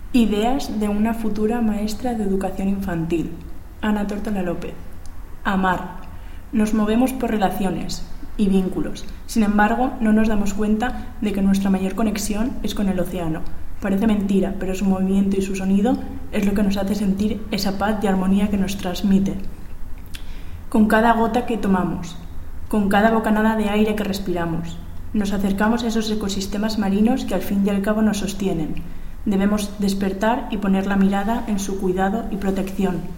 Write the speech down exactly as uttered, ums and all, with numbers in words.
Ideas de una futura maestra de educación infantil. Ana Tórtola López. Amar. Nos movemos por relaciones y vínculos. Sin embargo, no nos damos cuenta de que nuestra mayor conexión es con el océano. Parece mentira, pero su movimiento y su sonido es lo que nos hace sentir esa paz y armonía que nos transmite. Con cada gota que tomamos, con cada bocanada de aire que respiramos, nos acercamos a esos ecosistemas marinos que al fin y al cabo nos sostienen. Debemos despertar y poner la mirada en su cuidado y protección.